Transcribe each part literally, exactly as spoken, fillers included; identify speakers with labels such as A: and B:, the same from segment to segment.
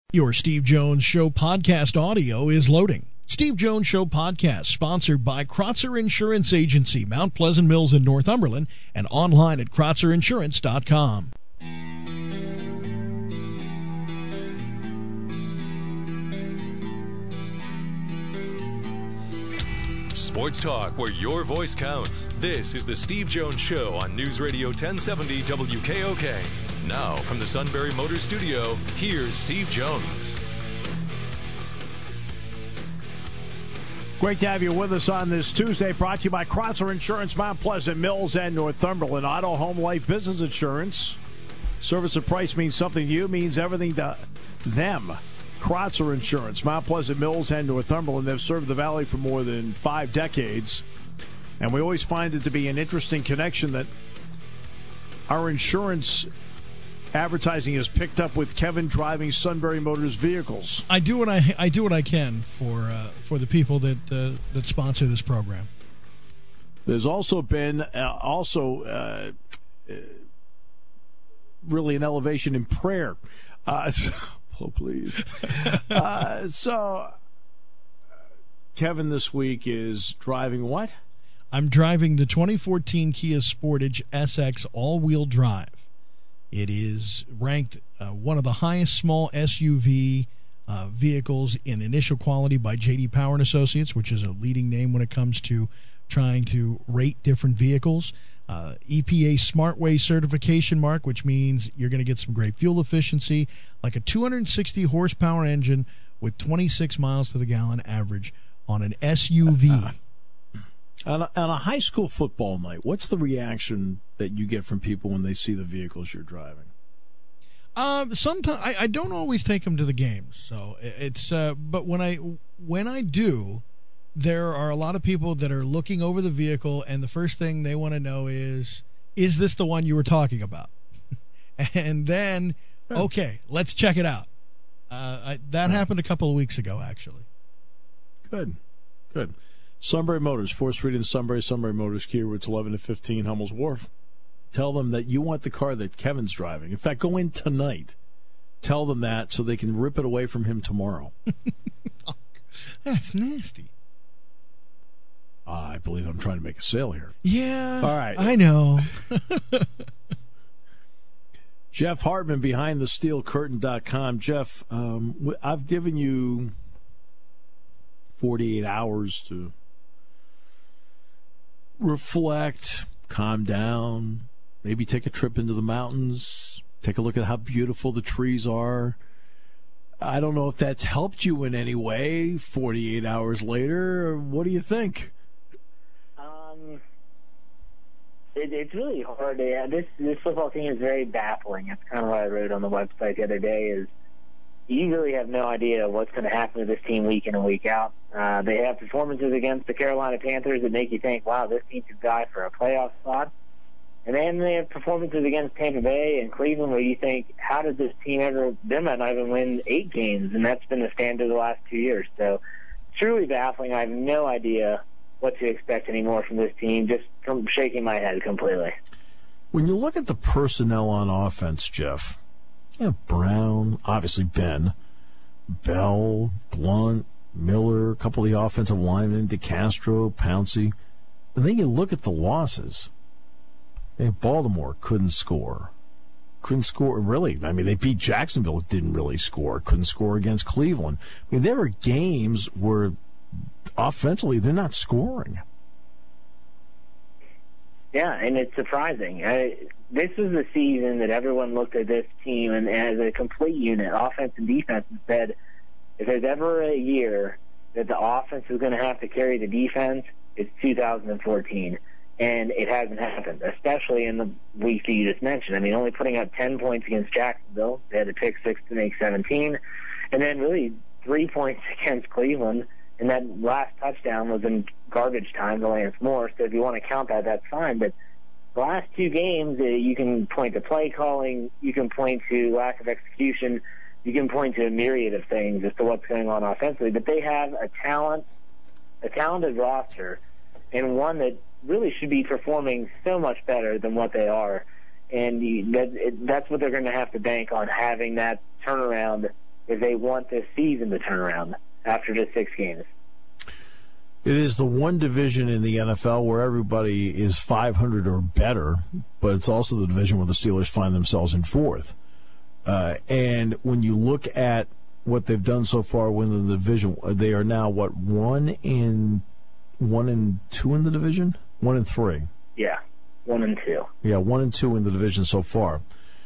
A: Your Steve Jones Show podcast audio is loading. Steve Jones Show podcast, sponsored by Krotzer Insurance Agency, Mount Pleasant Mills in Northumberland, and online at krotzer insurance dot com.
B: Sports talk where your voice counts. This is the Steve Jones Show on News Radio ten seventy W K O K. Now, from the Sunbury Motors Studio, here's Steve Jones.
C: Great to have you with us on this Tuesday, brought to you by Krotzer Insurance, Mount Pleasant Mills, and Northumberland. Auto, home, life, business insurance. Service and price means something to you, means everything to them. Krotzer Insurance, Mount Pleasant Mills, and Northumberland. They've served the Valley for more than five decades. And we always find it to be an interesting connection that our insurance advertising is picked up with Kevin driving Sunbury Motors vehicles.
A: I do what I I do what I can for uh, for the people that uh, that sponsor this program.
C: There's also been uh, also uh, uh, really an elevation in prayer. Uh, so, oh, please. uh, so Kevin this week is driving what?
A: I'm driving the twenty fourteen Kia Sportage S X all-wheel drive. It is ranked uh, one of the highest small S U V uh, vehicles in initial quality by J D Power and Associates, which is a leading name when it comes to trying to rate different vehicles. Uh, E P A SmartWay certification mark, which means you're going to get some great fuel efficiency, like a two hundred sixty horsepower engine with twenty-six miles to the gallon average on an S U V.
C: Uh, on, a, on a high school football night, what's the reaction that you get from people when they see the vehicles you're driving?
A: Um, sometimes I, I don't always take them to the games, so it's. Uh, but when I when I do, there are a lot of people that are looking over the vehicle, and the first thing they want to know is, is this the one you were talking about? And then, okay, let's check it out. Uh, I, that happened a couple of weeks ago, actually.
C: Good, good. Sunbury Motors, fourth Street in Sunbury, Sunbury Motors, Kia routes eleven to fifteen, Hummel's Wharf. Tell them that you want the car that Kevin's driving. In fact, go in tonight. Tell them that so they can rip it away from him tomorrow.
A: That's nasty.
C: I believe I'm trying to make a sale here.
A: Yeah.
C: All right.
A: I know.
C: Jeff Hartman, behind the steel curtain dot com. Jeff, um, I've given you forty-eight hours to reflect, calm down, maybe take a trip into the mountains, take a look at how beautiful the trees are. I don't know if that's helped you in any way forty-eight hours later. What do you think?
D: Um, it, it's really hard. To, this this football team is very baffling. That's kind of what I wrote on the website the other day is you really have no idea what's going to happen to this team week in and week out. Uh, they have performances against the Carolina Panthers that make you think, wow, this team could die for a playoff spot. And then they have performances against Tampa Bay and Cleveland where you think, how did this team ever, they might not even win eight games? And that's been the standard the last two years. So truly baffling. I have no idea what to expect anymore from this team. Just I'm shaking my head completely.
C: When you look at the personnel on offense, Jeff, you know, Brown, obviously Ben, Bell, Blunt, Miller, a couple of the offensive linemen, DeCastro, Pouncey. And then you look at the losses. And Baltimore couldn't score. Couldn't score, really. I mean, they beat Jacksonville, didn't really score. Couldn't score against Cleveland. I mean, there were games where offensively they're not scoring.
D: Yeah, and it's surprising. I, this is the season that everyone looked at this team and as a complete unit, offense and defense, and said, if there's ever a year that the offense is going to have to carry the defense, it's two thousand fourteen. And it hasn't happened, especially in the week that you just mentioned. I mean, only putting up ten points against Jacksonville. They had to pick six to make seventeen. And then really three points against Cleveland. And that last touchdown was in garbage time to Lance Moore. So if you want to count that, that's fine. But the last two games, uh, you can point to play calling. You can point to lack of execution. You can point to a myriad of things as to what's going on offensively. But they have a talent, a talented roster, and one that really should be performing so much better than what they are. And you, that, it, that's what they're going to have to bank on, having that turnaround if they want this season to turn around after just six games.
C: It is the one division in the N F L where everybody is five hundred or better, but it's also the division where the Steelers find themselves in fourth. Uh, and when you look at what they've done so far within the division, they are now, what, one in one and two in the division? One and three.
D: Yeah, one and two.
C: Yeah, one and two in the division so far.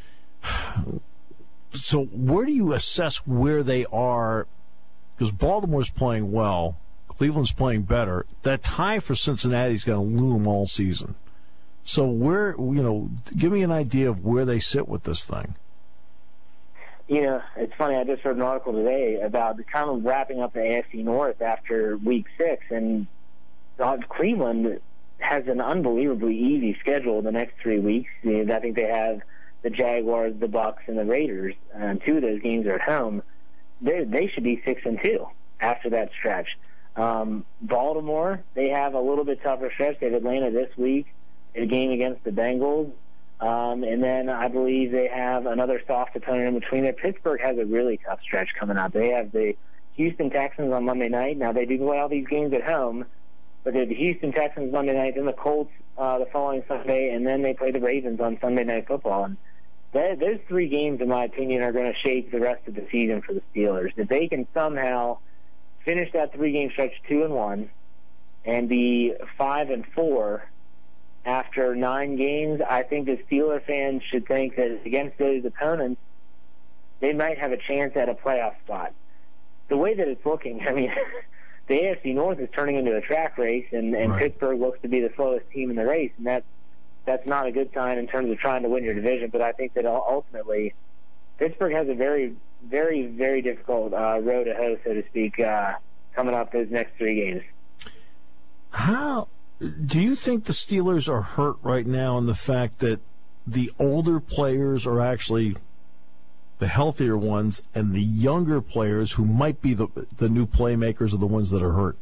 C: So where do you assess where they are? Because Baltimore's playing well. Cleveland's playing better. That tie for Cincinnati is going to loom all season. So where, you know, give me an idea of where they sit with this thing.
D: You know, it's funny. I just read an article today about the kind of wrapping up the A F C North after Week Six, and uh, Cleveland has an unbelievably easy schedule the next three weeks. You know, I think they have the Jaguars, the Bucks, and the Raiders, and two of those games are at home. They they should be six and two after that stretch. Um, Baltimore, they have a little bit tougher stretch. They have Atlanta this week, a game against the Bengals. Um, and then I believe they have another soft opponent in between there. Pittsburgh has a really tough stretch coming up. They have the Houston Texans on Monday night. Now, they do play all these games at home, but they have the Houston Texans Monday night, then the Colts uh, the following Sunday, and then they play the Ravens on Sunday Night Football. And that, those three games, in my opinion, are going to shape the rest of the season for the Steelers. If they can somehow finish that three-game stretch two and one and be five and four after nine games, I think the Steeler fans should think that against those opponents, they might have a chance at a playoff spot. The way that it's looking, I mean, the A F C North is turning into a track race, and, and right. Pittsburgh looks to be the slowest team in the race, and that's, that's not a good sign in terms of trying to win your division. But I think that ultimately Pittsburgh has a very, very, very difficult uh, road to hoe, so to speak, uh, coming up those next three games.
C: How do you think the Steelers are hurt right now in the fact that the older players are actually the healthier ones, and the younger players who might be the the new playmakers are the ones that are hurt?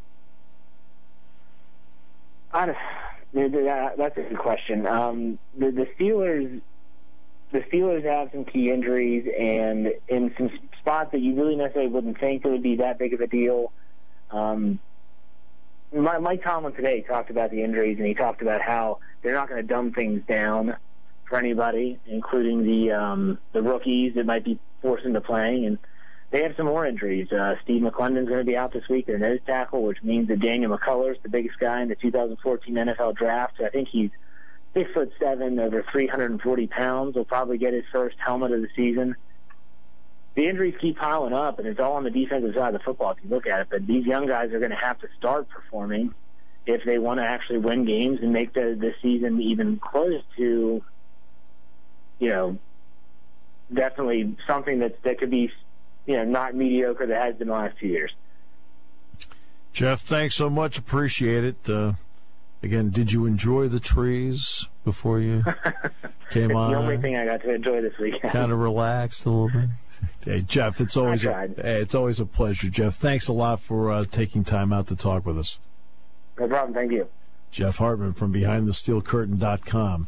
D: I don't, that's a good question. Um, the, the Steelers, the Steelers have some key injuries, and in some spots that you really necessarily wouldn't think it would be that big of a deal. Um, Mike Tomlin today talked about the injuries, and he talked about how they're not going to dumb things down for anybody, including the um, the rookies that might be forced into playing. And they have some more injuries. Uh, Steve McClendon's going to be out this week, their nose tackle, which means that Daniel McCullers, the biggest guy in the two thousand fourteen N F L draft, I think he's six foot seven, over three hundred forty pounds, will probably get his first helmet of the season. The injuries keep piling up, and it's all on the defensive side of the football if you look at it. But these young guys are going to have to start performing if they want to actually win games and make the, the season even close to, you know, definitely something that that could be, you know, not mediocre that has been the last two years.
C: Jeff, thanks so much. Appreciate it. Uh, again, did you enjoy the trees before you came
D: it's
C: on?
D: The only thing I got to enjoy this weekend.
C: Kind of relaxed a little bit. Hey, Jeff, it's always a, hey, it's always a pleasure, Jeff. Thanks a lot for uh, taking time out to talk with us.
D: No problem. Thank you.
C: Jeff Hartman from behind the steel curtain dot com.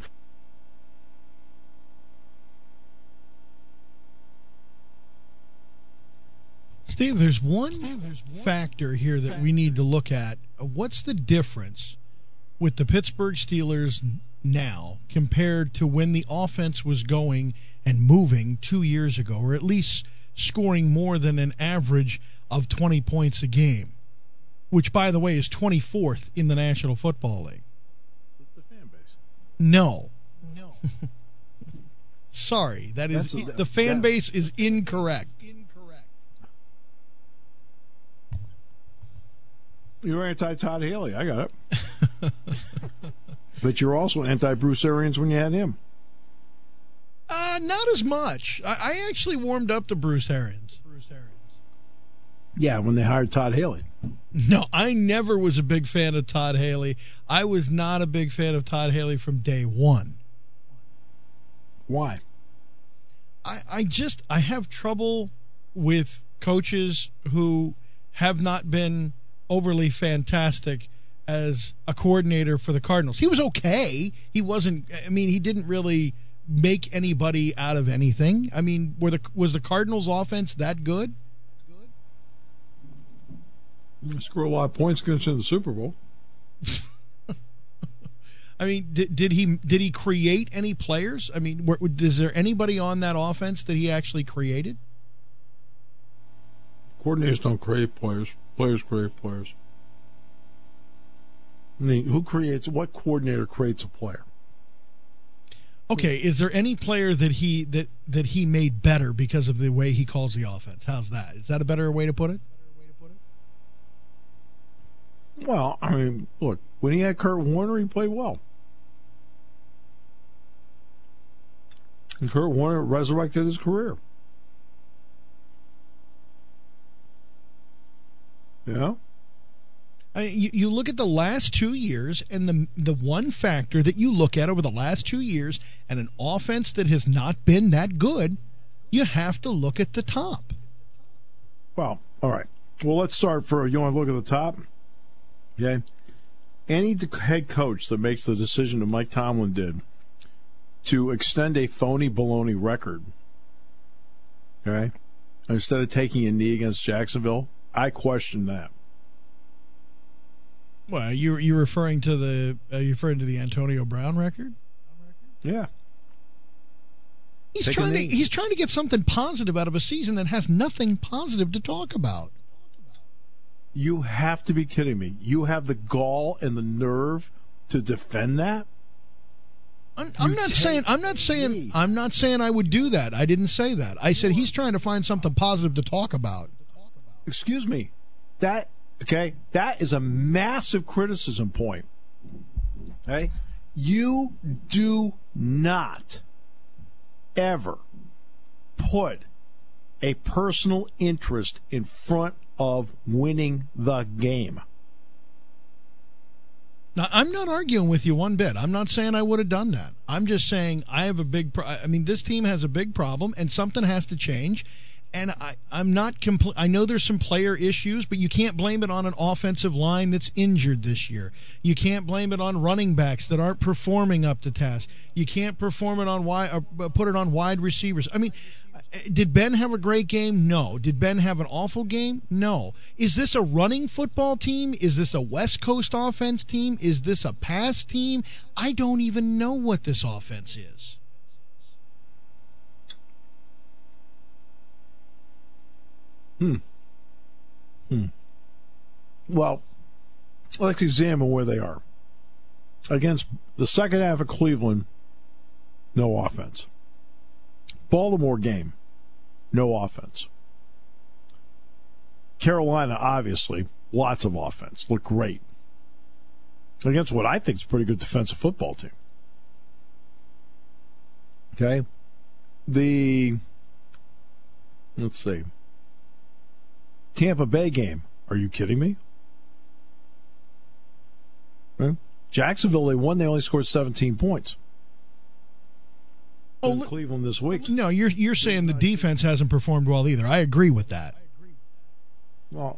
A: Steve, there's one factor here that we need to look at. What's the difference with the Pittsburgh Steelers now compared to when the offense was going and moving two years ago, or at least scoring more than an average of twenty points a game, which, by the way, is twenty-fourth in the National Football League?
C: The fan base.
A: No. No. Sorry, that is
C: a,
A: the fan
C: that,
A: base is incorrect.
E: You're anti-Todd Haley. I got it. But you're also anti-Bruce Arians when you had him.
A: Uh, not as much. I, I actually warmed up to Bruce Arians. Bruce Arians.
E: Yeah, when they hired Todd Haley.
A: No, I never was a big fan of Todd Haley. I was not a big fan of Todd Haley from day one.
E: Why?
A: I, I just, I have trouble with coaches who have not been overly fantastic as a coordinator for the Cardinals. He was okay. He wasn't, I mean, he didn't really make anybody out of anything? I mean, were the was the Cardinals' offense that good?
E: You score a lot of points against you in the Super Bowl.
A: I mean, did, did he did he create any players? I mean, were, is there anybody on that offense that he actually created?
E: Coordinators don't create players. Players create players. I mean, who creates, what coordinator creates a player?
A: Okay, is there any player that he that, that he made better because of the way he calls the offense? How's that? Is that a better way to put it?
E: Well, I mean, look, when he had Kurt Warner, he played well. And Kurt Warner resurrected his career. Yeah.
A: I mean, you, you look at the last two years, and the the one factor that you look at over the last two years, and an offense that has not been that good, you have to look at the top.
E: Well, all right. Well, let's start for, you want to look at the top? Okay. Any head coach that makes the decision that Mike Tomlin did to extend a phony baloney record, okay, instead of taking a knee against Jacksonville, I question that.
A: Well, you you referring to the uh, you referring to the Antonio Brown record?
E: Yeah.
A: He's
E: Take
A: trying to he's trying to get something positive out of a season that has nothing positive to talk about.
E: You have to be kidding me. You have the gall and the nerve to defend that?
A: I'm, I'm not saying I'm not saying I'm not saying I would do that. I didn't say that. I said he's trying to find something positive to talk about.
E: Excuse me. That okay, that is a massive criticism point. Okay? You do not ever put a personal interest in front of winning the game.
A: Now, I'm not arguing with you one bit. I'm not saying I would have done that. I'm just saying I have a big pro- I mean, this team has a big problem, and something has to change. And I, I'm not compl- I know there's some player issues, but you can't blame it on an offensive line that's injured this year. You can't blame it on running backs that aren't performing up to task. You can't perform it on wide, or put it on wide receivers. I mean, did Ben have a great game? No. Did Ben have an awful game? No. Is this a running football team? Is this a West Coast offense team? Is this a pass team? I don't even know what this offense is.
E: Hmm. Hmm. Well, let's examine where they are. Against the second half of Cleveland, no offense. Baltimore game, no offense. Carolina, obviously, lots of offense. Looked great. Against what I think is a pretty good defensive football team. Okay? The, let's see. Tampa Bay game. Are you kidding me? Right? Jacksonville, they won. They only scored seventeen points.
A: Oh,
E: in Cleveland this week.
A: No, you're you're saying the defense hasn't performed well either. I agree with that.
E: Well,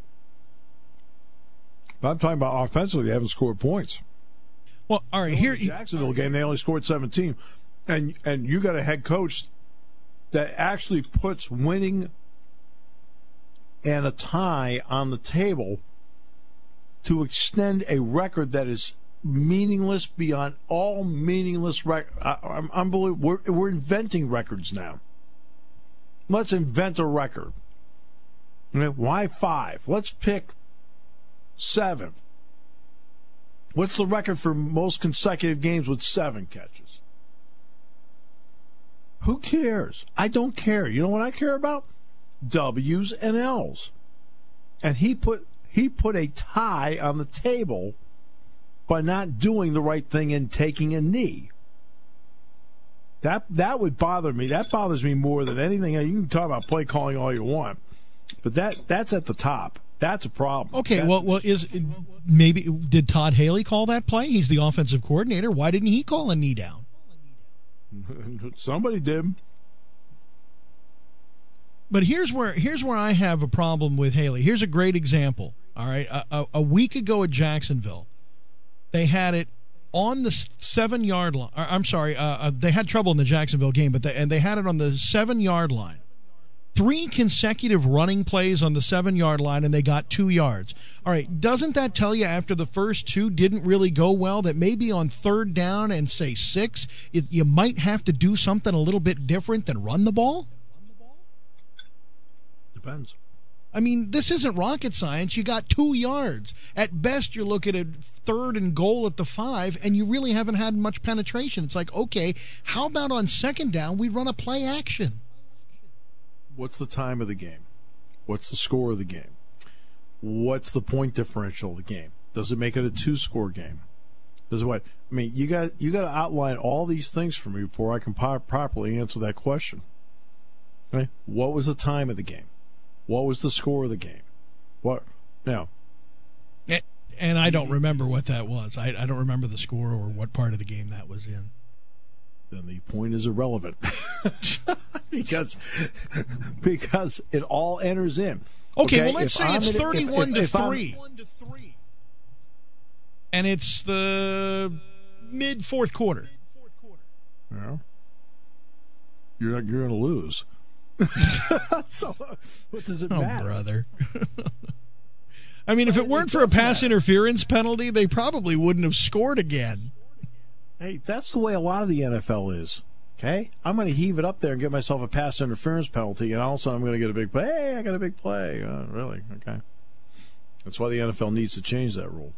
E: I'm talking about offensively. They haven't scored points.
A: Well, all right. Here,
E: the Jacksonville game, they only scored seventeen, and and you got a head coach that actually puts winning and a tie on the table to extend a record that is meaningless beyond all meaningless record. I'm unbelievable. We're, we're inventing records now. Let's invent a record. Why five? Let's pick seven. What's the record for most consecutive games with seven catches? Who cares? I don't care. You know what I care about? W's and L's. And he put he put a tie on the table by not doing the right thing and taking a knee. That that would bother me. That bothers me more than anything. You can talk about play calling all you want, but that that's at the top. That's a problem.
A: Okay,
E: that's,
A: well, well, is maybe did Todd Haley call that play? He's the offensive coordinator. Why didn't he call a knee down?
E: Somebody did.
A: But here's where here's where I have a problem with Haley. Here's a great example. All right, a, a, a week ago at Jacksonville, they had it on the seven-yard line. I'm sorry, uh, uh, they had trouble in the Jacksonville game, but they, and they had it on the seven-yard line. Three consecutive running plays on the seven-yard line, and they got two yards. All right, doesn't that tell you after the first two didn't really go well that maybe on third down and, say, six, it, you might have to do something a little bit different than run the ball?
E: Depends.
A: I mean, this isn't rocket science. You got two yards. At best, you're looking at third and goal at the five, and you really haven't had much penetration. It's like, okay, how about on second down we run a play action?
E: What's the time of the game? What's the score of the game? What's the point differential of the game? Does it make it a two-score game? Does it what? I mean, you got you got to outline all these things for me before I can po- properly answer that question. Okay? What was the time of the game? What was the score of the game? What now?
A: And I don't remember what that was. I, I don't remember the score or what part of the game that was in.
E: Then the point is irrelevant because because it all enters in.
A: Okay,
E: okay?
A: well, let's
E: if
A: say
E: I'm
A: it's
E: in,
A: thirty-one
E: if, if,
A: to
E: if
A: three, and it's the mid fourth quarter.
E: Yeah, you're not, you're going to lose. So what does it
A: oh,
E: matter,
A: brother? I mean, if it weren't for a pass matter. interference penalty, they probably wouldn't have scored again.
E: Hey, that's the way a lot of the N F L is. Okay, I'm going to heave it up there and get myself a pass interference penalty, and also I'm going to get a big play. Hey, I got a big play. Uh, really? Okay. That's why the N F L needs to change that rule.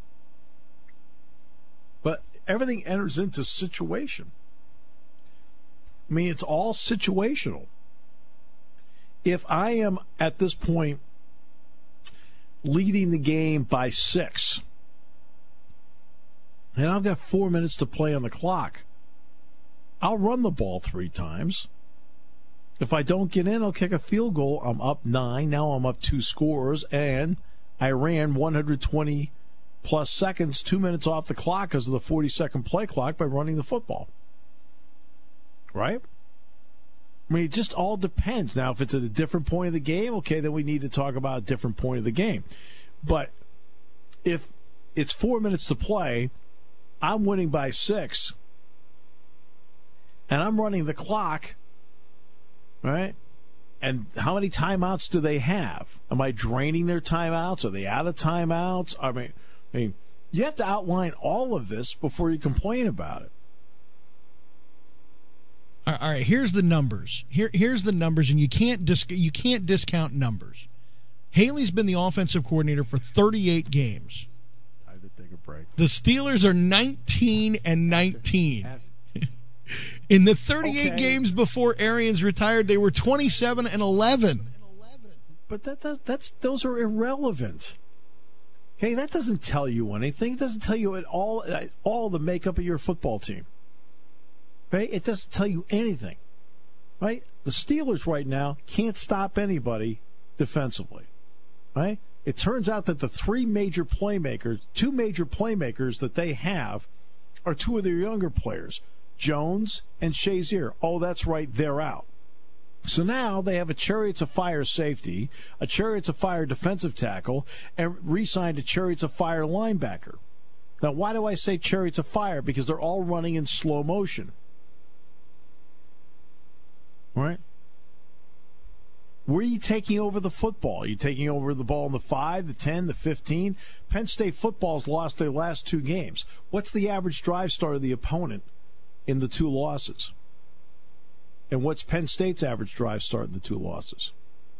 E: But everything enters into situation. I mean, it's all situational. If I am at this point leading the game by six, and I've got four minutes to play on the clock, I'll run the ball three times. If I don't get in, I'll kick a field goal. I'm up nine. Now I'm up two scores, and I ran one hundred twenty plus seconds, two minutes off the clock because of the forty-second play clock by running the football. Right? I mean, it just all depends. Now, if it's at a different point of the game, okay, then we need to talk about a different point of the game. But if it's four minutes to play, I'm winning by six, and I'm running the clock, right? And how many timeouts do they have? Am I draining their timeouts? Are they out of timeouts? I mean, I mean, you have to outline all of this before you complain about it.
A: All right, here's the numbers. Here, here's the numbers, and you can't dis- you can't discount numbers. Haley's been the offensive coordinator for thirty-eight games.
E: Time to take a break.
A: The Steelers are nineteen and nineteen. In the thirty-eight
E: okay.
A: games before Arians retired, they were twenty-seven and eleven.
E: But that does, that's those are irrelevant. Okay, that doesn't tell you anything. It doesn't tell you at all all the makeup of your football team. Right? It doesn't tell you anything. Right? The Steelers right now can't stop anybody defensively. Right? It turns out that the three major playmakers, two major playmakers that they have are two of their younger players, Jones and Shazier. Oh, that's right, they're out. So now they have a Chariots of Fire safety, a Chariots of Fire defensive tackle, and re-signed a Chariots of Fire linebacker. Now, why do I say Chariots of Fire? Because they're all running in slow motion. Right? Where are you taking over the football? Are you taking over the ball in the five, the ten, the fifteen? Penn State football's lost their last two games. What's the average drive start of the opponent in the two losses? And what's Penn State's average drive start in the two losses?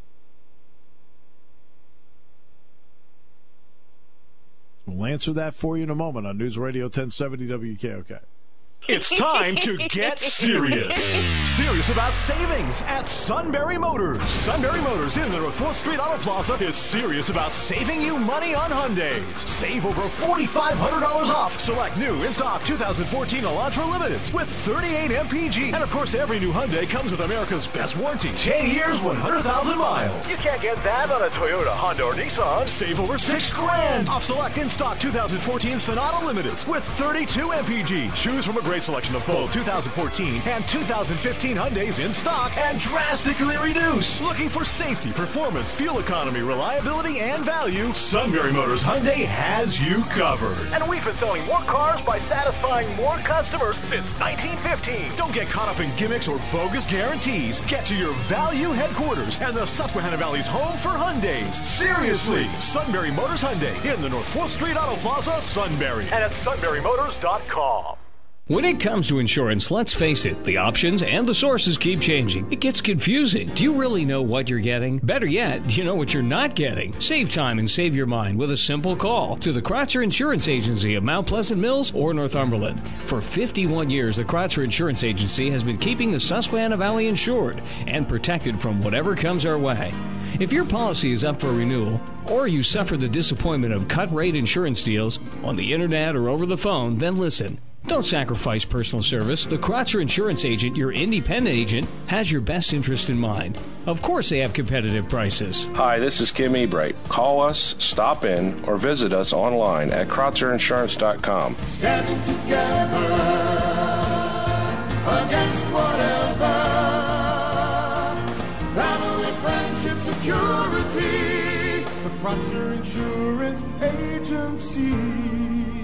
E: We'll answer that for you in a moment on News Radio ten seventy W K O K.
F: It's time to get serious. Serious about savings at Sunbury Motors. Sunbury Motors in the fourth Street Auto Plaza is serious about saving you money on Hyundais. Save over four thousand five hundred dollars off select new in-stock two thousand fourteen Elantra Limiteds with thirty-eight M P G. And of course, every new Hyundai comes with America's best warranty. ten years, one hundred thousand miles. You can't get that on a Toyota, Honda, or Nissan. Save over six grand off select in-stock two thousand fourteen Sonata Limiteds with thirty-two M P G. Choose from a great selection of both two thousand fourteen and two thousand fifteen Hyundais in stock and drastically reduced. Looking for safety, performance, fuel economy, reliability, and value? Sunbury Motors Hyundai has you covered. And we've been selling more cars by satisfying more customers since nineteen fifteen. Don't get caught up in gimmicks or bogus guarantees. Get to your value headquarters and the Susquehanna Valley's home for Hyundais. Seriously, Sunbury Motors Hyundai in the North fourth Street Auto Plaza, Sunbury, and at sunbury motors dot com.
G: When it comes to insurance, let's face it, the options and the sources keep changing. It gets confusing. Do you really know what you're getting? Better yet, do you know what you're not getting? Save time and save your mind with a simple call to the Kratzer Insurance Agency of Mount Pleasant Mills or Northumberland. For fifty-one years, the Kratzer Insurance Agency has been keeping the Susquehanna Valley insured and protected from whatever comes our way. If your policy is up for renewal, or you suffer the disappointment of cut-rate insurance deals on the internet or over the phone, then listen. Don't sacrifice personal service. The Kratzer Insurance Agent, your independent agent, has your best interest in mind. Of course they have competitive prices.
H: Hi, this is Kim Ebright. Call us, stop in, or visit us online at kratzer insurance dot com.
I: Standing together against whatever. Family, friendship, security. The Kratzer Insurance Agency.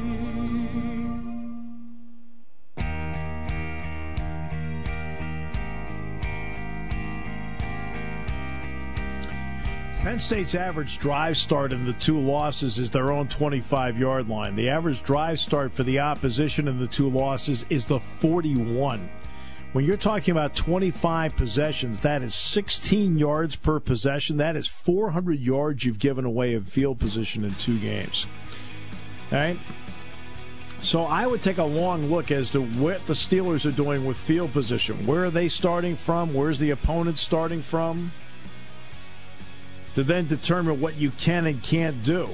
E: Penn State's average drive start in the two losses is their own twenty-five-yard line. The average drive start for the opposition in the two losses is the forty-one. When you're talking about twenty-five possessions, that is sixteen yards per possession. That is four hundred yards you've given away of field position in two games. All right? So I would take a long look as to what the Steelers are doing with field position. Where are they starting from? Where's the opponent starting from? To then determine what you can and can't do.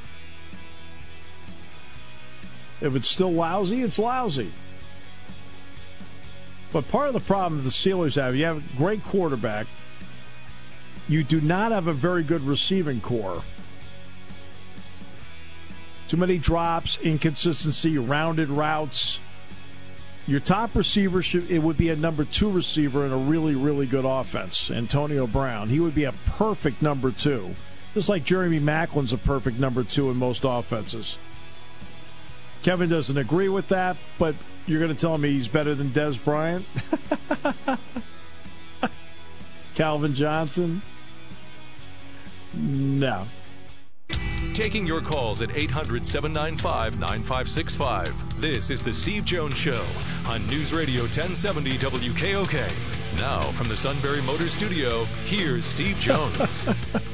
E: If it's still lousy, it's lousy. But part of the problem the Steelers have, you have a great quarterback. You do not have a very good receiving core. Too many drops, inconsistency, rounded routes. Your top receiver, should it would be a number two receiver in a really, really good offense, Antonio Brown. He would be a perfect number two, just like Jeremy Maclin's a perfect number two in most offenses. Kevin doesn't agree with that, but you're going to tell me he's better than Dez Bryant? Calvin Johnson? No.
B: Taking your calls at eight hundred, seven nine five, nine five six five. This is the Steve Jones Show on News Radio ten seventy W K O K. Now from the Sunbury Motors Studio, here's Steve Jones.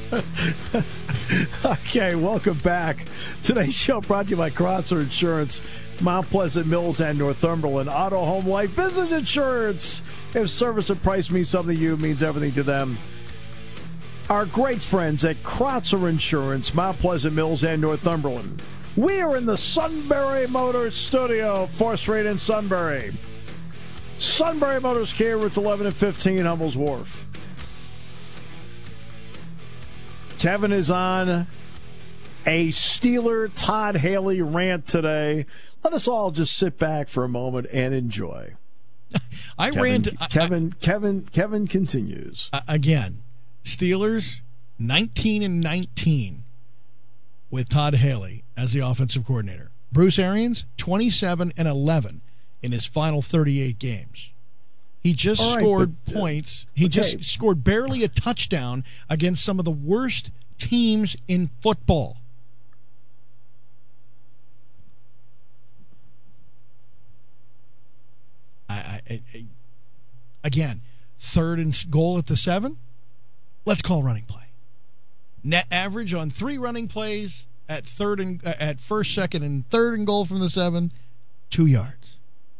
E: Okay, welcome back. Today's show brought to you by Kratzer Insurance, Mount Pleasant Mills, and Northumberland. Auto, home, life, business insurance. If service and price means something to you, it means everything to them. Our great friends at Kratzer Insurance, Mount Pleasant Mills, and Northumberland. We are in the Sunbury Motors Studio, fourth Street in Sunbury. Sunbury Motors Care, routes eleven and fifteen, Hummel's Wharf. Kevin is on a Steeler Todd Haley rant today. Let us all just sit back for a moment and enjoy.
A: I
E: Kevin,
A: rant.
E: Kevin,
A: I,
E: Kevin, Kevin continues.
A: Uh, again, Steelers nineteen and nineteen with Todd Haley as the offensive coordinator. Bruce Arians twenty-seven and eleven in his final thirty-eight games. He just
E: All right,
A: scored
E: but, uh,
A: points. He
E: okay.
A: just scored barely a touchdown against some of the worst teams in football. I, I, I again, third and goal at the seven. Let's call running play. Net average on three running plays at third and uh, at first, second, and third and goal from the seven, two yards.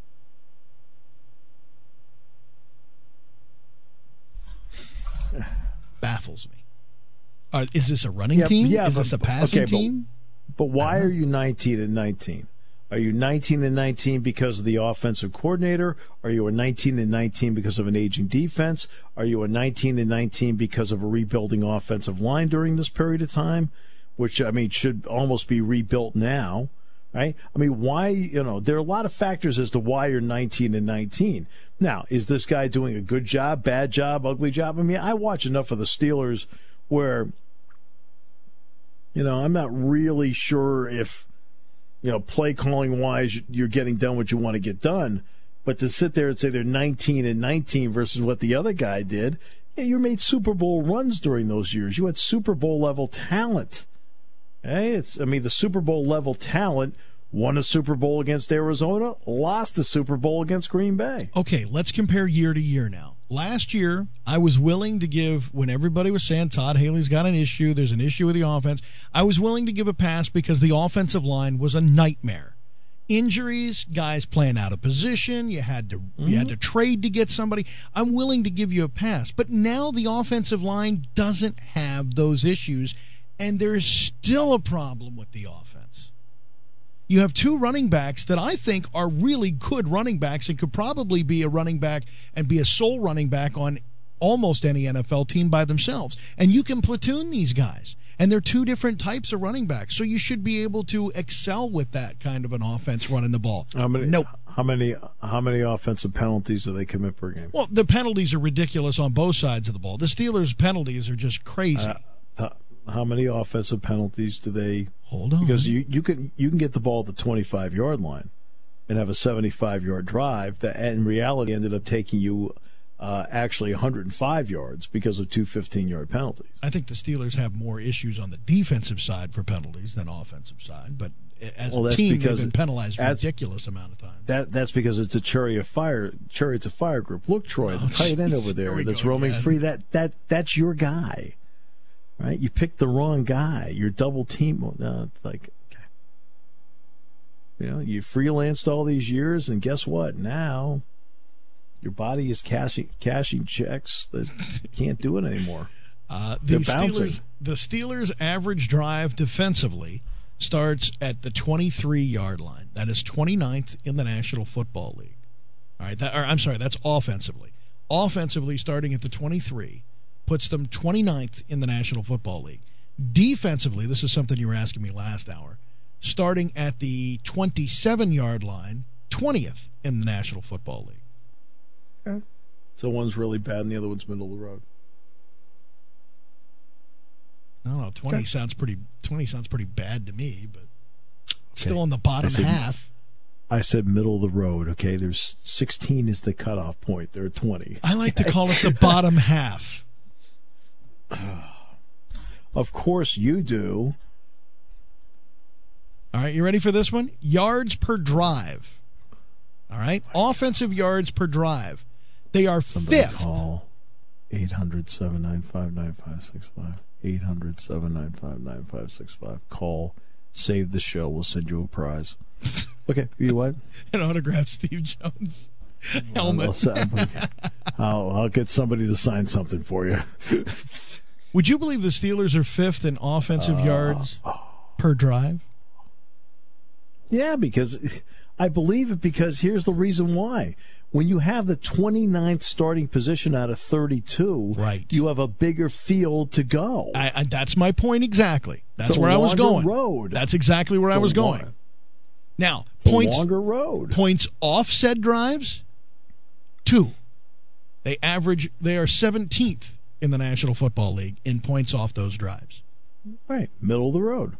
A: Baffles me. Uh, is this a running
E: yeah,
A: team?
E: Yeah,
A: is
E: but,
A: this a passing
E: okay,
A: team?
E: But, but why are you nineteen and nineteen? Are you nineteen and nineteen because of the offensive coordinator? Are you a nineteen and nineteen because of an aging defense? Are you a nineteen and nineteen because of a rebuilding offensive line during this period of time, which I mean should almost be rebuilt now,
C: right? I mean, why, you know, there are a lot of factors as to why you're nineteen and nineteen. Now, is this guy doing a good job, bad job, ugly job? I mean, I watch enough of the Steelers where, you know, I'm not really sure if, you know, play calling wise, you're getting done what you want to get done. But to sit there and say they're nineteen and nineteen versus what the other guy did, yeah, you made Super Bowl runs during those years. You had Super Bowl level talent. Hey, it's, I mean, the Super Bowl level talent won a Super Bowl against Arizona, lost a Super Bowl against Green Bay.
A: Okay, let's compare year to year now. Last year, I was willing to give, when everybody was saying Todd Haley's got an issue, there's an issue with the offense, I was willing to give a pass because the offensive line was a nightmare. Injuries, guys playing out of position, you had to mm-hmm. you had to trade to get somebody. I'm willing to give you a pass. But now the offensive line doesn't have those issues, and there is still a problem with the offense. You have two running backs that I think are really good running backs and could probably be a running back and be a sole running back on almost any N F L team by themselves. And you can platoon these guys. And they're two different types of running backs. So you should be able to excel with that kind of an offense running the ball.
C: How many,
A: nope.
C: How many, how many offensive penalties do they commit per game?
A: Well, the penalties are ridiculous on both sides of the ball. The Steelers' penalties are just crazy.
C: Uh, uh, how many offensive penalties do they
A: hold on?
C: Because you, you can you can get the ball at the twenty-five yard line and have a seventy-five yard drive that in reality ended up taking you uh, actually one hundred five yards because of two fifteen yard penalties.
A: I think the Steelers have more issues on the defensive side for penalties than offensive side, but as well, a team they've been penalized a ridiculous amount of times.
C: That that's because it's a chariot of fire chariot of fire group. Look, Troy, oh, the tight end over there that's roaming again. free. That that that's your guy. Right, you picked the wrong guy. You're double team. No, it's like, okay. You know, you freelanced all these years, and guess what? Now, your body is cashing cashing checks that you can't do it anymore.
A: Uh, the Steelers, the Steelers' average drive defensively starts at the twenty-three yard line. That is twenty-ninth in the National Football League. All right, that, or, I'm sorry, that's offensively. Offensively, starting at the twenty-three. Puts them twenty-ninth in the National Football League. Defensively, this is something you were asking me last hour, starting at the twenty-seven yard line, twentieth in the National Football League.
C: Okay. So one's really bad and the other one's middle of the road.
A: I don't know, twenty okay. sounds pretty twenty sounds pretty bad to me, but okay. Still in the bottom
C: I said,
A: half.
C: I said middle of the road, okay? There's sixteen is the cutoff point. There are twenty.
A: I like to call it the bottom half.
C: Of course you do.
A: All right, you ready for this one? Yards per drive. All right, offensive yards per drive. They are
C: Somebody
A: fifth.
C: Call eight hundred, seven nine five, nine five six five. eight hundred, seven nine five, nine five six five. Call. Save the show. We'll send you a prize. Okay, you what?
A: An autographed Steve Jones helmet.
C: I'll, I'll, I'll get somebody to sign something for you.
A: Would you believe the Steelers are fifth in offensive uh, yards oh. per drive?
C: Yeah, because I believe it because here's the reason why. When you have the twenty-ninth starting position out of thirty-two,
A: right.
C: you have a bigger field to go.
A: I, I, that's my point exactly. That's where I was going.
C: Road.
A: That's exactly where
C: it's
A: I was going.
C: Long,
A: now,
C: it's
A: points,
C: a longer road.
A: Points off said drives, two. They average, they are seventeenth in the National Football League in points off those drives.
C: Right, middle of the road.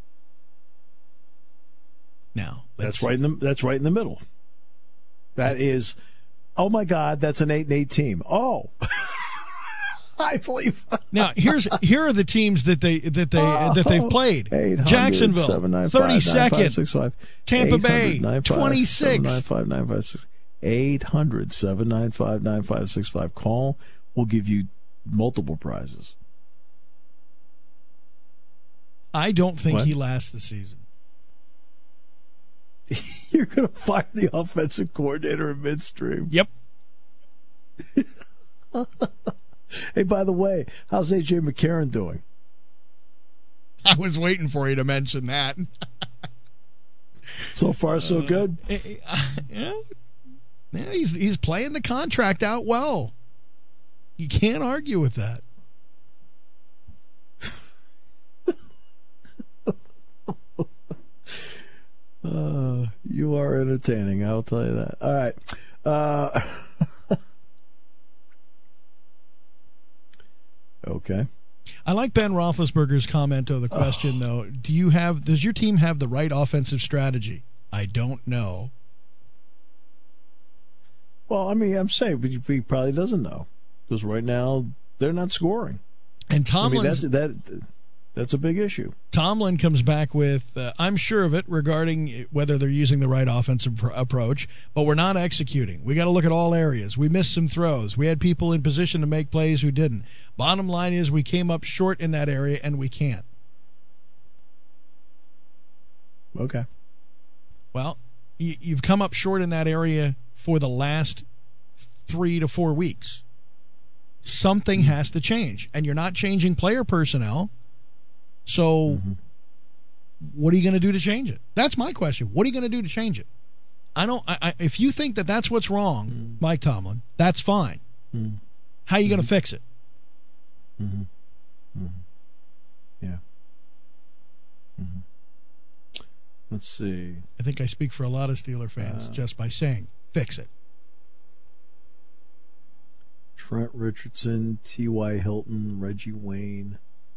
A: Now,
C: that's right in the that's right in the middle. That is, oh my God, that's an eight and eight team. Oh, I believe.
A: Now here's here are the teams that they that they oh, that they've played. Jacksonville, thirty-second. Tampa Bay, twenty-sixth.
C: seven nine five, nine five six five. eight hundred, seven nine five, nine five six five. Call. We'll give you multiple prizes.
A: I don't think
C: what?
A: he lasts the season.
C: You're going to fire the offensive coordinator in midstream.
A: Yep.
C: Hey, by the way, how's A J McCarron doing?
A: I was waiting for you to mention that.
C: So far, so uh, good.
A: Uh, yeah, yeah, he's he's playing the contract out well. You can't argue with that.
C: Uh, entertaining, I'll tell you that. All right. Uh, okay.
A: I like Ben Roethlisberger's comment of the question, oh. though. Do you have? Does your team have the right offensive strategy? I don't know.
C: Well, I mean, I'm saying, but he probably doesn't know because right now they're not scoring.
A: And Tomlin's
C: I mean, that's, that that's a big issue.
A: Tomlin comes back with, uh, I'm sure of it, regarding whether they're using the right offensive pr- approach, but we're not executing. We got to look at all areas. We missed some throws. We had people in position to make plays who didn't. Bottom line is we came up short in that area, and we can't.
C: Okay.
A: Well, y- you've come up short in that area for the last three to four weeks. Something has to change, and you're not changing player personnel. So mm-hmm. what are you going to do to change it? That's my question. What are you going to do to change it? I don't. I, I, if you think that that's what's wrong, mm-hmm. Mike Tomlin, that's fine. Mm-hmm. How are you mm-hmm. going to fix it?
C: Mm-hmm. Mm-hmm. Yeah. Mm-hmm. Let's see.
A: I think I speak for a lot of Steeler fans uh, just by saying, fix it.
C: Trent Richardson, T Y. Hilton, Reggie Wayne.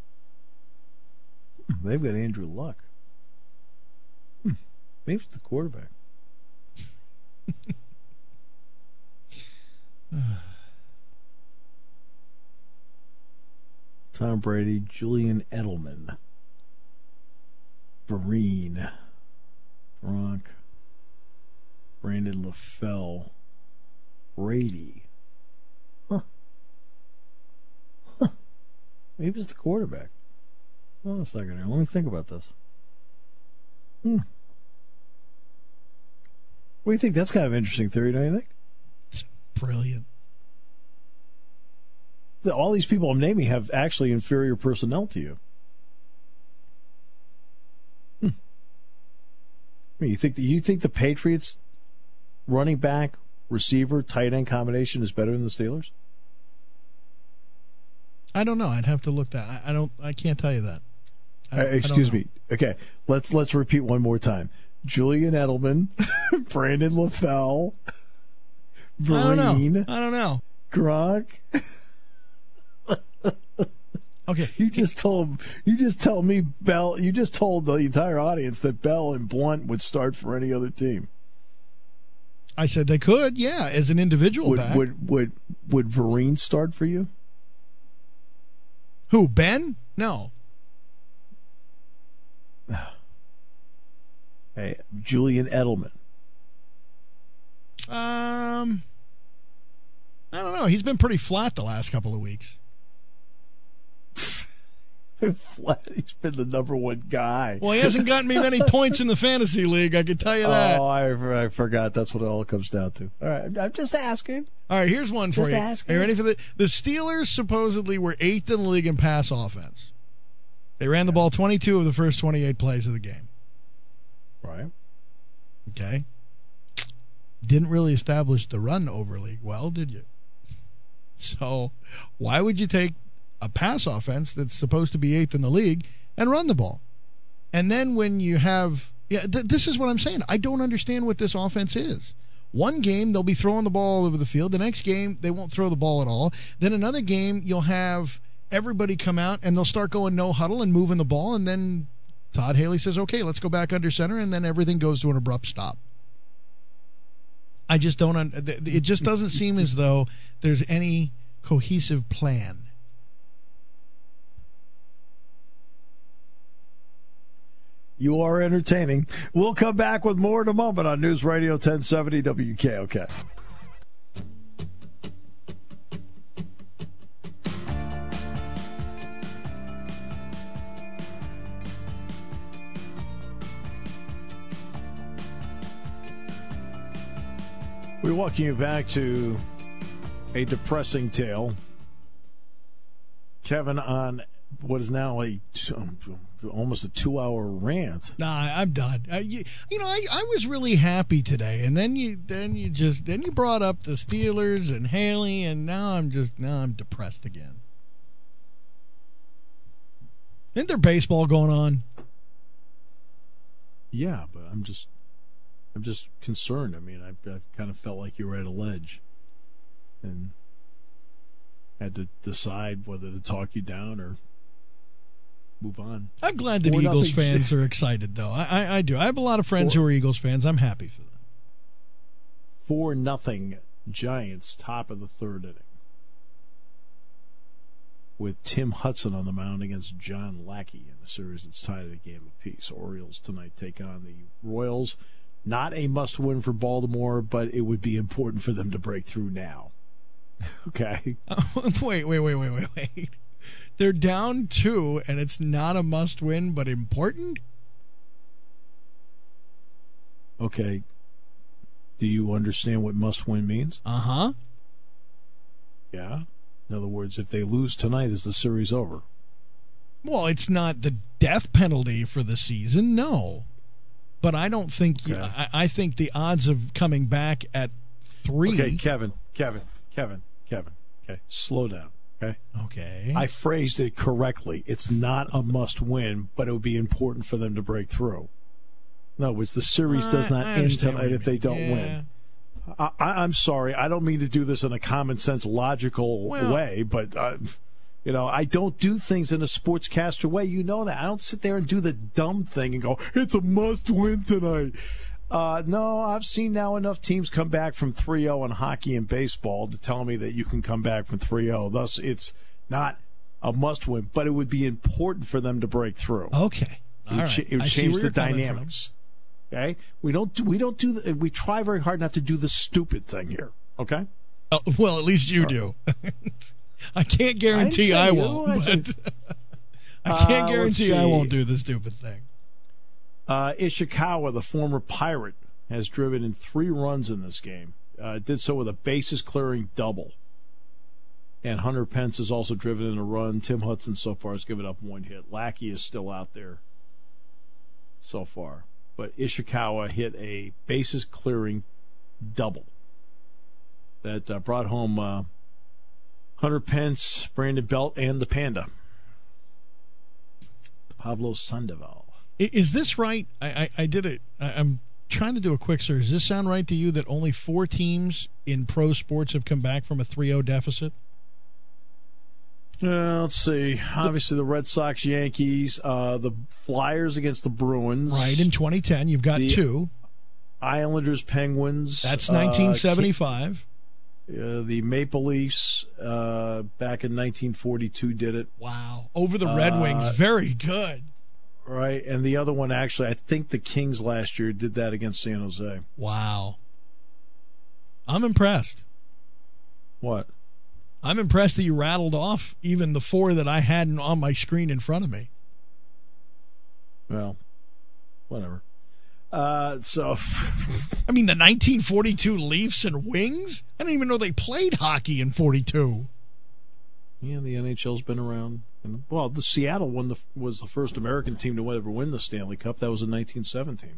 C: They've got Andrew Luck. Hmm. Maybe it's the quarterback. Tom Brady, Julian Edelman, Vereen, Gronk, Brandon LaFell, Brady. Huh. Huh. Maybe it's the quarterback. Hold on a second here. Let me think about this. Hmm. What do you think? That's kind of an interesting theory, don't you think?
A: It's brilliant.
C: All these people I'm naming have actually inferior personnel to you. Hmm. I mean, you think that you think the Patriots running back, receiver, tight end combination is better than the Steelers?
A: I don't know. I'd have to look that. I, I don't. I can't tell you that.
C: Uh, excuse me. Okay, let's let's repeat one more time. Julian Edelman, Brandon LaFell, Vereen.
A: I don't know. I don't know.
C: Gronk.
A: Okay,
C: you just told you just told me Bell. You just told the entire audience that Bell and Blunt would start for any other team.
A: I said they could, yeah, as an individual
C: would,
A: back.
C: Would would would Vereen start for you?
A: Who, Ben? No.
C: Hey, Julian Edelman.
A: Um, I don't know. He's been pretty flat the last couple of weeks.
C: Flat. He's been the number one guy.
A: Well, he hasn't gotten me many points in the fantasy league, I can tell you that.
C: Oh, I, I forgot. That's what it all comes down to. All right, I'm just asking.
A: All right, here's one for
C: just
A: you.
C: Asking.
A: Are you ready for the The Steelers supposedly were eighth in the league in pass offense. They ran the ball twenty-two of the first twenty-eight plays of the game.
C: Right.
A: Okay. Didn't really establish the run overly well, did you? So, why would you take a pass offense that's supposed to be eighth in the league and run the ball? And then when you have, yeah, th- this is what I'm saying. I don't understand what this offense is. One game, they'll be throwing the ball all over the field. The next game, they won't throw the ball at all. Then another game, you'll have everybody come out and they'll start going no huddle and moving the ball. And then Todd Haley says, okay, let's go back under center. And then everything goes to an abrupt stop. I just don't, un- it just doesn't seem as though there's any cohesive plan.
C: You are entertaining. We'll come back with more in a moment on News Radio ten seventy W K O K. We welcome you back to a depressing tale. Kevin on what is now a almost a two-hour rant.
A: Nah, I'm done. Uh, you, you know, I, I was really happy today, and then you then you just then you brought up the Steelers and Haley, and now I'm just now I'm depressed again. Isn't there baseball going on?
C: Yeah, but I'm just
E: I'm just concerned. I mean, I've, I've kind of felt like you were at a ledge and had to decide whether to talk you down or move on.
A: I'm glad that
E: Four
A: Eagles
E: nothing.
A: fans are excited, though. I, I, I do. I have a lot of friends
E: Four,
A: who are Eagles fans. I'm happy for them.
E: Four nothing Giants, top of the third inning, with Tim Hudson on the mound against John Lackey in the series that's tied at a game apiece. Orioles tonight take on the Royals. Not a must-win for Baltimore, but it would be important for them to break through now. Okay?
A: Uh, wait, wait, wait, wait, wait, wait. They're down two, and it's not a must-win, but important?
E: Okay. Do you understand what must-win means?
A: Uh-huh.
E: Yeah. In other words, if they lose tonight, is the series over?
A: Well, it's not the death penalty for the season, no. But I don't think
E: Okay.
A: I, I think the odds of coming back at three.
E: Okay, Kevin, Kevin, Kevin, Kevin. Okay, slow down. Okay.
A: Okay.
E: I phrased it correctly. It's not a must-win, but it would be important for them to break through. In other words, the series does not
A: I
E: end
A: understand what
E: tonight
A: you
E: if they
A: mean.
E: don't
A: Yeah.
E: win. I, I, I'm sorry. I don't mean to do this in a common sense, logical
A: Well-
E: way, but uh, you know, I don't do things in a sportscaster way. You know that. I don't sit there and do the dumb thing and go, "It's a must-win tonight." Uh, no, I've seen now enough teams come back from three oh in hockey and baseball to tell me that you can come back from three oh. Thus, it's not a must-win, but it would be important for them to break through.
A: Okay.
E: It
A: All
E: would,
A: right.
E: cha- it would
A: I see
E: change
A: where
E: the
A: you're coming from.
E: dynamics. Okay, we don't do, we don't do the, we try very hard not to do the stupid thing here. Okay.
A: Oh, well, at least you do. I can't guarantee
E: I
A: I,
E: didn't say
A: won't.
E: you. I
A: But
E: said-
A: I can't
E: Uh, let's
A: guarantee I
E: see.
A: won't do the stupid thing.
E: Uh, Ishikawa, the former Pirate, has driven in three runs in this game. Uh, did so with a bases-clearing double. And Hunter Pence has also driven in a run. Tim Hudson so far has given up one hit. Lackey is still out there so far. But Ishikawa hit a bases-clearing double that uh, brought home uh, Hunter Pence, Brandon Belt, and the Panda, Pablo Sandoval.
A: I- Is this right? I, I, I did it. I, I'm trying to do a quick search. Does this sound right to you that only four teams in pro sports have come back from a three oh deficit?
E: Uh, let's see. Obviously, the Red Sox, Yankees, uh, the Flyers against the Bruins.
A: Right, in twenty ten, you've got
E: The
A: two.
E: Islanders, Penguins.
A: That's
E: uh,
A: nineteen seventy-five.
E: Uh, the Maple Leafs uh, back in nineteen forty-two did it.
A: Wow. Over the Red
E: Uh,
A: Wings. Very good.
E: Right, and the other one, actually, I think the Kings last year did that against San Jose.
A: Wow. I'm impressed.
E: What?
A: I'm impressed that you rattled off even the four that I had on my screen in front of me.
E: Well, whatever. Uh, so,
A: I mean, the nineteen forty-two Leafs and Wings? I didn't even know they played hockey in forty-two.
E: yeah, the N H L's been around. And, well, the Seattle won the, was the first American team to ever win the Stanley Cup. That was in nineteen seventeen.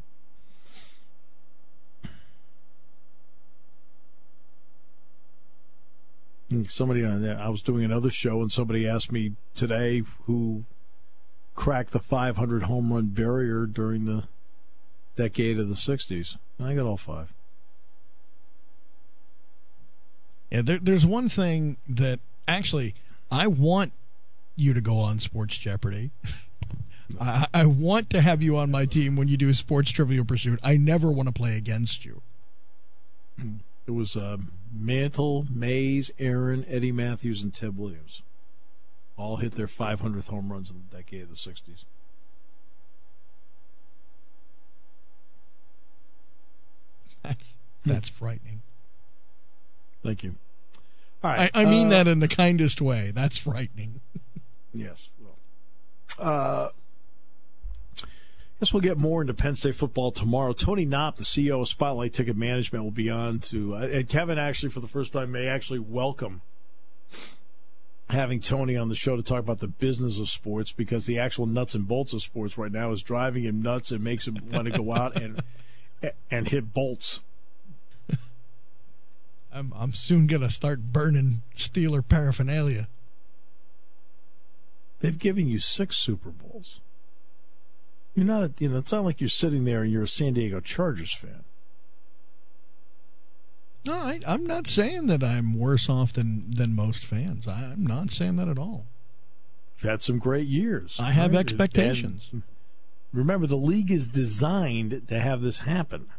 E: Somebody on there, I was doing another show, and somebody asked me today who cracked the five hundred home run barrier during the decade of the sixties. I got all five.
A: Yeah, there, there's one thing that actually I want you to go on Sports Jeopardy. I, I want to have you on my team when you do Sports Trivial Pursuit. I never want to play against you.
E: It was uh, Mantle, Mays, Aaron, Eddie Matthews, and Ted Williams. All hit their five hundredth home runs in the decade of the sixties.
A: That's that's frightening.
E: Thank you. All right.
A: I, I mean
E: uh,
A: that in the kindest way. That's frightening.
E: Yes. Well, uh, guess we'll get more into Penn State football tomorrow. Tony Knopp, the C E O of Spotlight Ticket Management, will be on to, uh, and Kevin actually, for the first time, may actually welcome having Tony on the show to talk about the business of sports, because the actual nuts and bolts of sports right now is driving him nuts and makes him want to go out and and hit bolts.
A: I'm I'm soon gonna start burning Steeler paraphernalia.
E: They've given you six Super Bowls. You're not, a, you know, it's not like you're sitting there and you're a San Diego Chargers fan.
A: No, I, I'm not saying that I'm worse off than, than most fans. I, I'm not saying that at all.
E: You've had some great years.
A: I have
E: right?
A: expectations.
E: And remember, the league is designed to have this happen.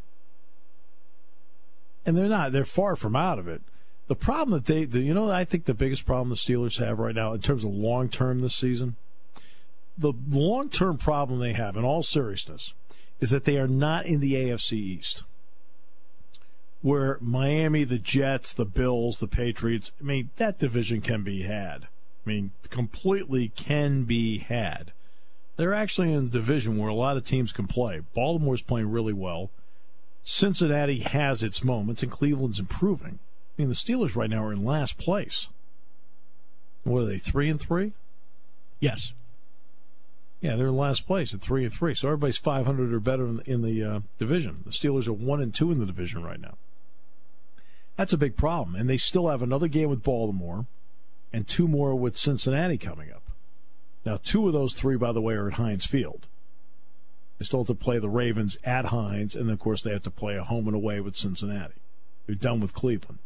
E: And they're not. They're far from out of it. The problem that they, the, you know, I think the biggest problem the Steelers have right now in terms of long-term this season, the long-term problem they have, in all seriousness, is that they are not in the A F C East, where Miami, the Jets, the Bills, the Patriots, I mean, that division can be had. I mean, completely can be had. They're actually in a division where a lot of teams can play. Baltimore's playing really well. Cincinnati has its moments, and Cleveland's improving. I mean, the Steelers right now are in last place. What are they, three and three?
A: Yes.
E: Yeah, they're in last place at three and three. So everybody's five hundred or better in, in the uh, division. The Steelers are one and two in the division right now. That's a big problem, and they still have another game with Baltimore, and two more with Cincinnati coming up. Now, two of those three, by the way, are at Heinz Field. They still have to play the Ravens at Heinz, and, of course, they have to play a home and away with Cincinnati. They're done with Cleveland.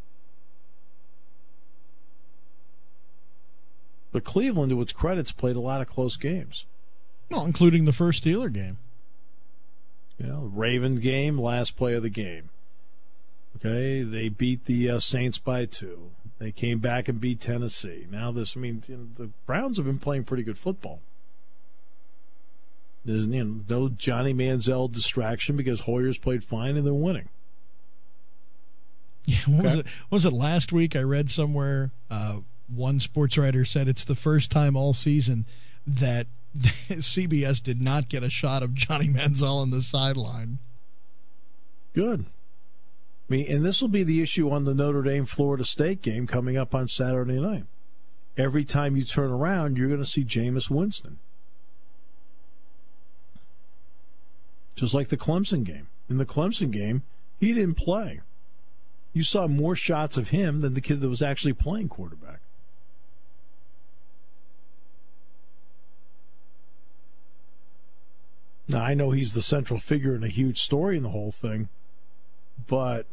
E: But Cleveland, to its credit, played a lot of close games.
A: Well, including the first Steeler game.
E: You know, Raven game, last play of the game. Okay, they beat the uh, Saints by two. They came back and beat Tennessee. Now this, I mean, you know, the Browns have been playing pretty good football. There's, you know, no Johnny Manziel distraction because Hoyer's played fine and they're winning.
A: Yeah, what
E: okay.
A: was it? What was it last week? I read somewhere uh, one sports writer said it's the first time all season that C B S did not get a shot of Johnny Manziel on the sideline.
E: Good. I mean, and this will be the issue on the Notre Dame-Florida State game coming up on Saturday night. Every time you turn around, you're going to see Jameis Winston. Just like the Clemson game. In the Clemson game, he didn't play. You saw more shots of him than the kid that was actually playing quarterback. Now, I know he's the central figure and a huge story in the whole thing, but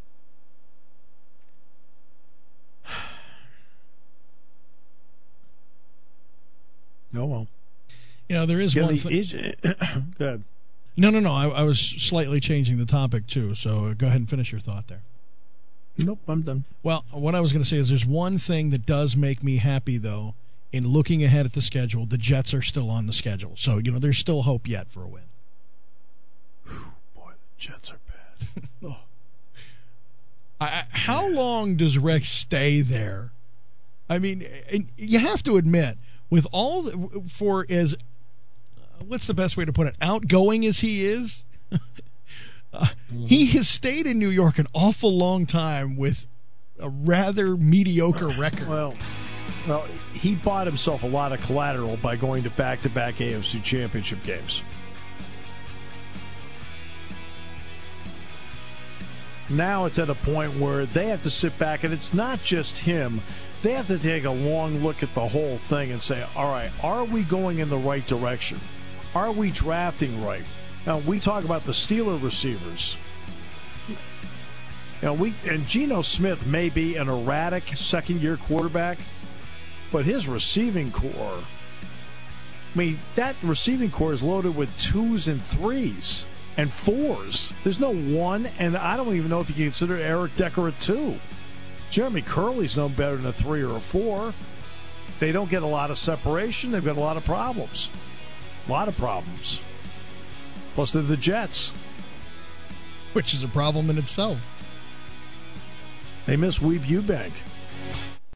E: oh well.
A: You know, there is
E: yeah,
A: one
E: the,
A: thing.
E: is, go ahead.
A: No, no, no. I, I was slightly changing the topic, too, so go ahead and finish your thought there.
E: Nope, I'm done.
A: Well, what I was going to say is there's one thing that does make me happy, though, in looking ahead at the schedule. The Jets are still on the schedule, so, you know, there's still hope yet for a win.
E: Whew, boy, the Jets are bad. oh.
A: I, how long does Rex stay there? I mean, you have to admit, with all the, for as what's the best way to put it, outgoing as he is, uh, mm-hmm. he has stayed in New York an awful long time with a rather mediocre record.
E: Well, well, he bought himself a lot of collateral by going to back-to-back A F C Championship games. Now it's at a point where they have to sit back, and it's not just him. They have to take a long look at the whole thing and say, all right, are we going in the right direction? Are we drafting right? Now, we talk about the Steeler receivers. You know, we and Geno Smith may be an erratic second-year quarterback, but his receiving core, I mean, that receiving core is loaded with twos and threes and fours. There's no one, and I don't even know if you can consider Eric Decker a two. Jeremy Curley's no better than a three or a four. They don't get a lot of separation. They've got a lot of problems. A lot of problems. Plus, they're the Jets.
A: Which is a problem in itself.
E: They miss Weeb Eubank.